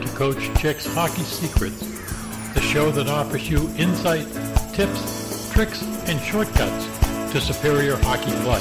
to Coach Chick's Hockey Secrets, the show that offers you insight, tips, tricks, and shortcuts to superior hockey play.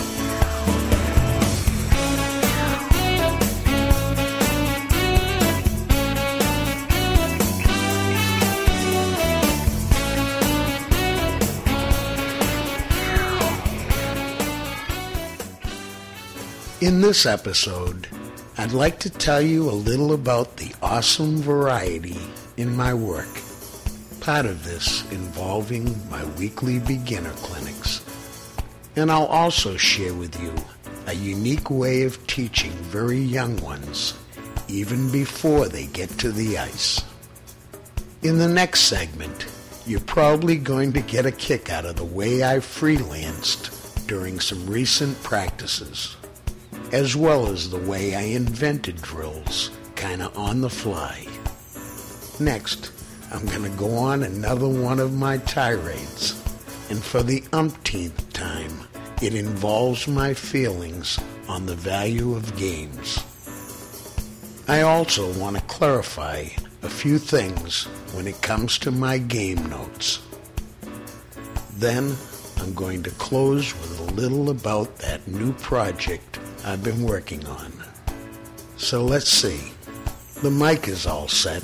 In this episode, I'd like to tell you a little about the awesome variety in my work, part of this involving my weekly beginner clinics. And I'll also share with you a unique way of teaching very young ones, even before they get to the ice. In the next segment, you're probably going to get a kick out of the way I freelanced during some recent practices, as well as the way I invented drills, kinda on the fly. Next, I'm gonna go on another one of my tirades, and for the umpteenth time, it involves my feelings on the value of games. I also want to clarify a few things when it comes to my game notes. Then, I'm going to close with a little about that new project I've been working on. So let's see. The mic is all set.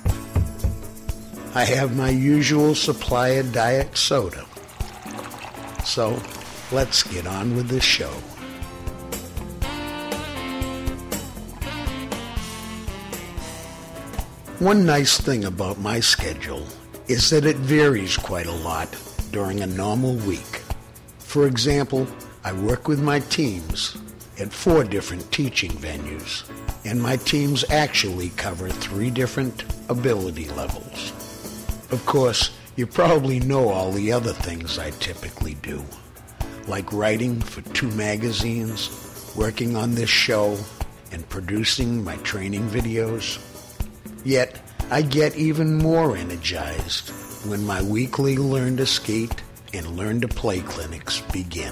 I have my usual supply of diet soda. So let's get on with the show. One nice thing about my schedule is that it varies quite a lot during a normal week. For example, I work with my teams at 4 different teaching venues, and my teams actually cover 3 different ability levels. Of course, you probably know all the other things I typically do, like writing for 2 magazines, working on this show, and producing my training videos. Yet, I get even more energized when my weekly Learn to Skate and Learn to Play clinics begin.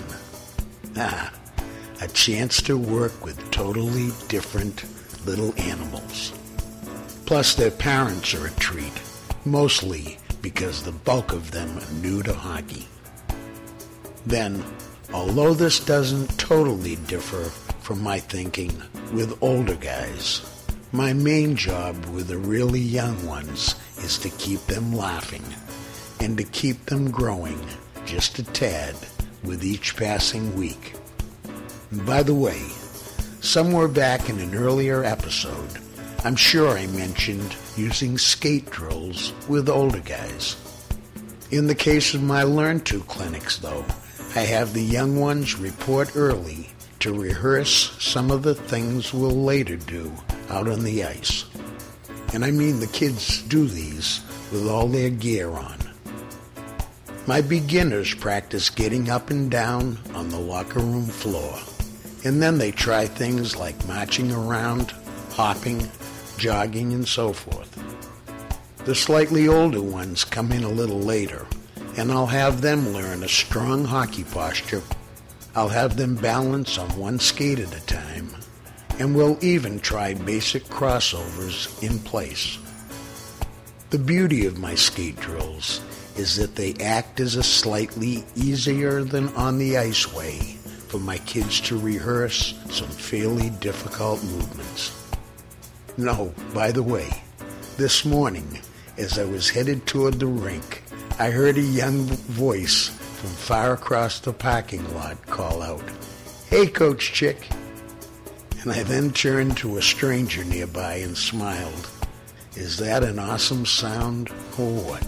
A chance to work with totally different little animals. Plus their parents are a treat, mostly because the bulk of them are new to hockey. Then, although this doesn't totally differ from my thinking with older guys, my main job with the really young ones is to keep them laughing and to keep them growing just a tad with each passing week. And by the way, somewhere back in an earlier episode, I'm sure I mentioned using skate drills with older guys. In the case of my Learn To clinics, though, I have the young ones report early to rehearse some of the things we'll later do out on the ice. And I mean the kids do these with all their gear on. My beginners practice getting up and down on the locker room floor, and then they try things like marching around, hopping, jogging, and so forth. The slightly older ones come in a little later, and I'll have them learn a strong hockey posture. I'll have them balance on one skate at a time, and we'll even try basic crossovers in place. The beauty of my skate drills is that they act as a slightly easier than on the ice way for my kids to rehearse some fairly difficult movements. No, by the way, this morning, as I was headed toward the rink, I heard a young voice from far across the parking lot call out, "Hey, Coach Chick." And I then turned to a stranger nearby and smiled. Is that an awesome sound or what?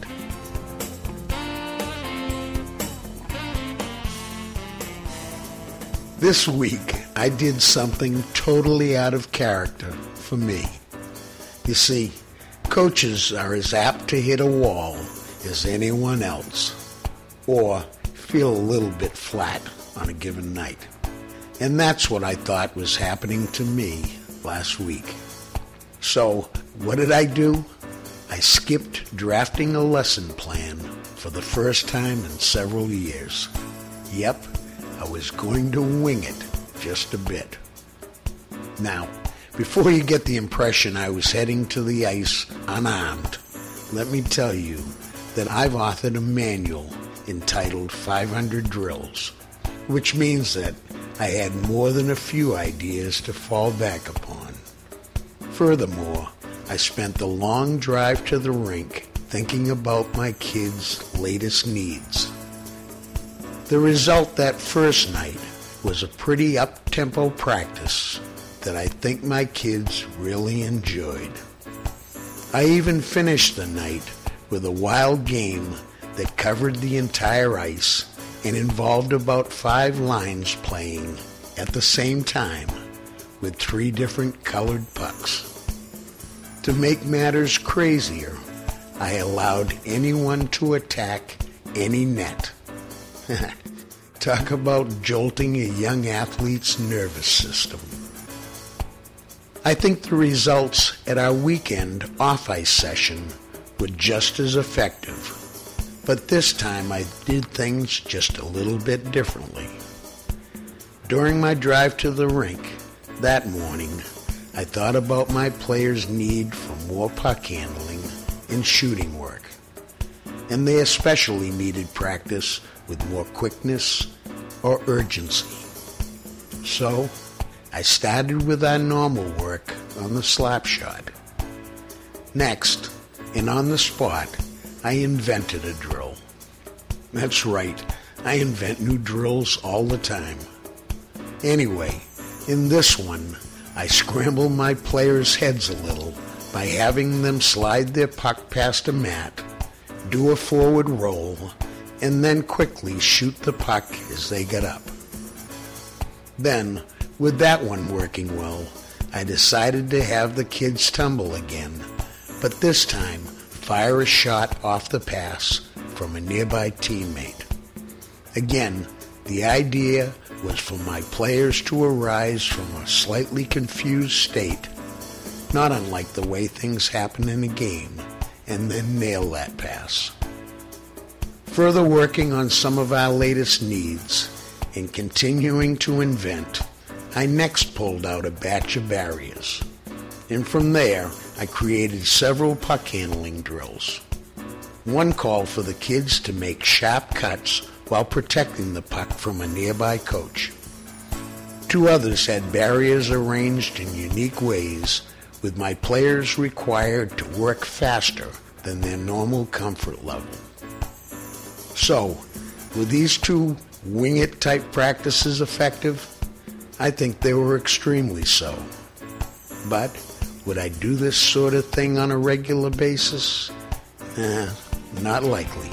This week, I did something totally out of character for me. You see, coaches are as apt to hit a wall as anyone else, or feel a little bit flat on a given night. And that's what I thought was happening to me last week. So, what did I do? I skipped drafting a lesson plan for the first time in several years. Yep, I was going to wing it just a bit. Now, Before you get the impression I was heading to the ice unarmed, let me tell you that I've authored a manual entitled 500 Drills, which means that I had more than a few ideas to fall back upon. Furthermore, I spent the long drive to the rink thinking about my kids' latest needs. The result that first night was a pretty up-tempo practice that I think my kids really enjoyed. I even finished the night with a wild game that covered the entire ice and involved about 5 lines playing at the same time with 3 different colored pucks. To make matters crazier, I allowed anyone to attack any net. Talk about jolting a young athlete's nervous system. I think the results at our weekend off-ice session were just as effective, but this time I did things just a little bit differently. During my drive to the rink that morning, I thought about my players' need for more puck handling and shooting work, and they especially needed practice with more quickness or urgency. So, I started with our normal work on the slap shot. Next, and on the spot, I invented a drill. That's right, I invent new drills all the time. Anyway, in this one, I scrambled my players' heads a little by having them slide their puck past a mat, do a forward roll, and then quickly shoot the puck as they got up. Then, with that one working well, I decided to have the kids tumble again, but this time fire a shot off the pass from a nearby teammate. Again, the idea was for my players to arise from a slightly confused state, not unlike the way things happen in a game, and then nail that pass. Further working on some of our latest needs and continuing to invent, I next pulled out a batch of barriers, and from there I created several puck handling drills. One called for the kids to make sharp cuts while protecting the puck from a nearby coach. 2 others had barriers arranged in unique ways, with my players required to work faster than their normal comfort level. So, were these 2 wing-it type practices effective? I think they were extremely so. But would I do this sort of thing on a regular basis? Not likely.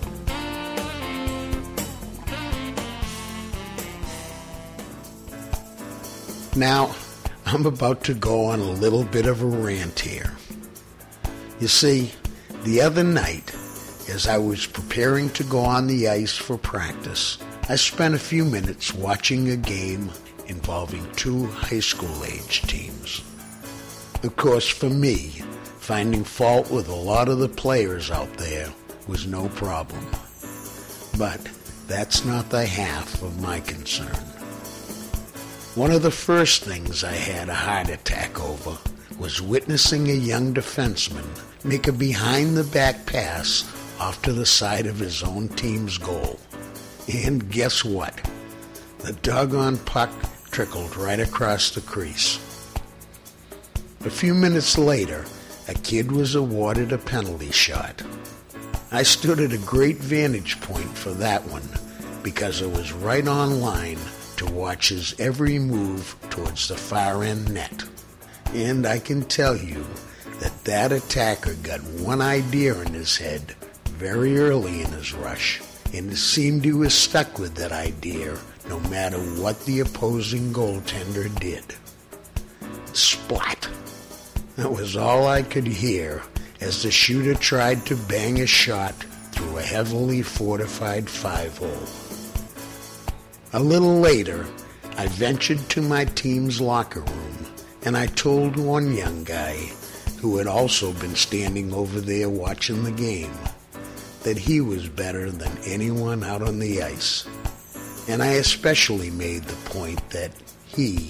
Now, I'm about to go on a little bit of a rant here. You see, the other night, as I was preparing to go on the ice for practice, I spent a few minutes watching a game involving 2 high school-age teams. Of course, for me, finding fault with a lot of the players out there was no problem. But that's not the half of my concern. One of the first things I had a heart attack over was witnessing a young defenseman make a behind-the-back pass off to the side of his own team's goal. And guess what? The doggone puck trickled right across the crease. A few minutes later, a kid was awarded a penalty shot. I stood at a great vantage point for that one because it was right on line to watch his every move towards the far end net. And I can tell you that attacker got one idea in his head very early in his rush, and it seemed he was stuck with that idea no matter what the opposing goaltender did. Splat! That was all I could hear as the shooter tried to bang a shot through a heavily fortified 5-hole. A little later, I ventured to my team's locker room, and I told one young guy, who had also been standing over there watching the game, that he was better than anyone out on the ice. And I especially made the point that he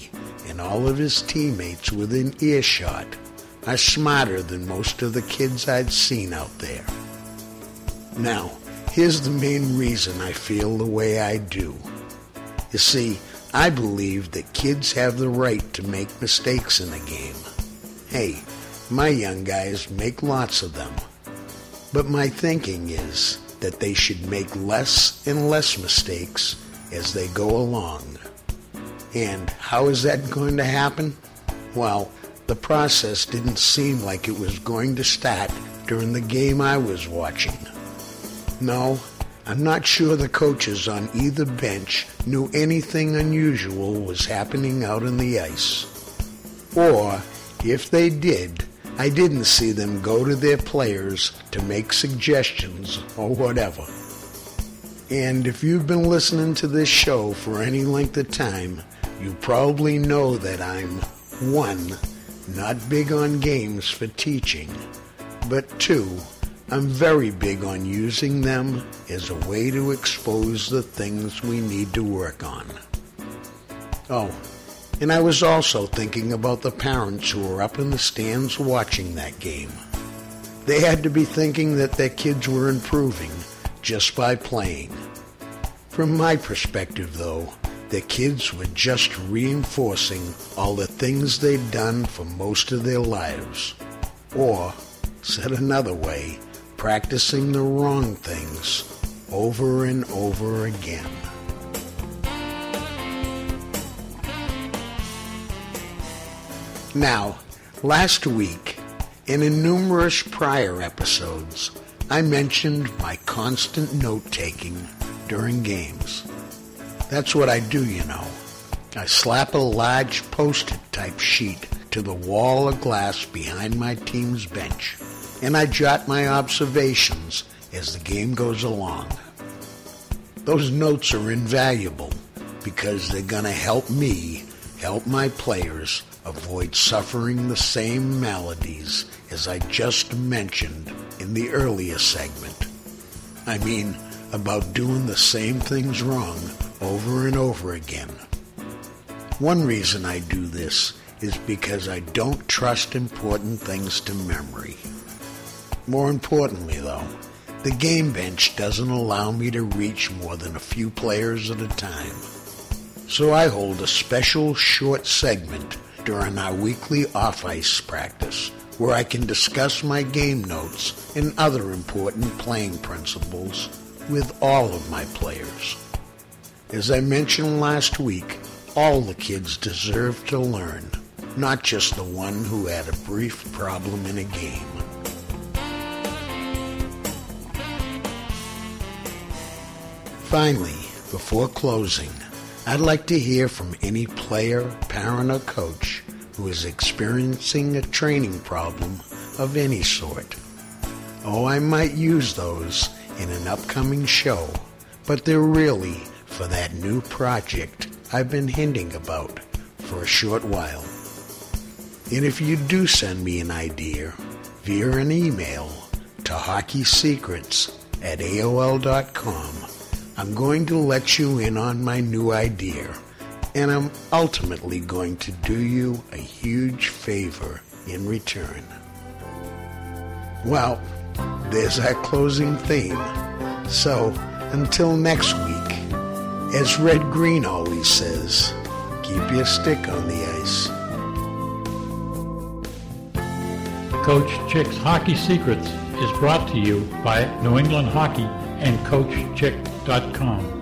and all of his teammates within earshot are smarter than most of the kids I'd seen out there. Now, here's the main reason I feel the way I do. You see, I believe that kids have the right to make mistakes in a game. Hey, my young guys make lots of them. But my thinking is that they should make less and less mistakes as they go along. And how is that going to happen? Well, the process didn't seem like it was going to start during the game I was watching. No, I'm not sure the coaches on either bench knew anything unusual was happening out on the ice. Or, if they did, I didn't see them go to their players to make suggestions or whatever. And if you've been listening to this show for any length of time, you probably know that I'm, 1, not big on games for teaching, but 2, I'm very big on using them as a way to expose the things we need to work on. Oh, and I was also thinking about the parents who were up in the stands watching that game. They had to be thinking that their kids were improving just by playing. From my perspective, though, their kids were just reinforcing all the things they'd done for most of their lives. Or, said another way, practicing the wrong things over and over again. Now, last week, and in numerous prior episodes, I mentioned my constant note-taking during games. That's what I do, you know. I slap a large Post-it type sheet to the wall of glass behind my team's bench, and I jot my observations as the game goes along. Those notes are invaluable because they're going to help me help my players avoid suffering the same maladies as I just mentioned in the earlier segment. I mean, about doing the same things wrong over and over again. One reason I do this is because I don't trust important things to memory. More importantly, though, the game bench doesn't allow me to reach more than a few players at a time. So I hold a special short segment during our weekly off-ice practice where I can discuss my game notes and other important playing principles with all of my players. As I mentioned last week, all the kids deserve to learn, not just the one who had a brief problem in a game. Finally, before closing, I'd like to hear from any player, parent, or coach who is experiencing a training problem of any sort. Oh, I might use those in an upcoming show, but they're really for that new project I've been hinting about for a short while. And if you do send me an idea via an email to hockeysecrets@aol.com, I'm going to let you in on my new idea, and I'm ultimately going to do you a huge favor in return. Well, there's our closing theme. So, until next week, as Red Green always says, keep your stick on the ice. Coach Chick's Hockey Secrets is brought to you by New England Hockey and CoachChick.com.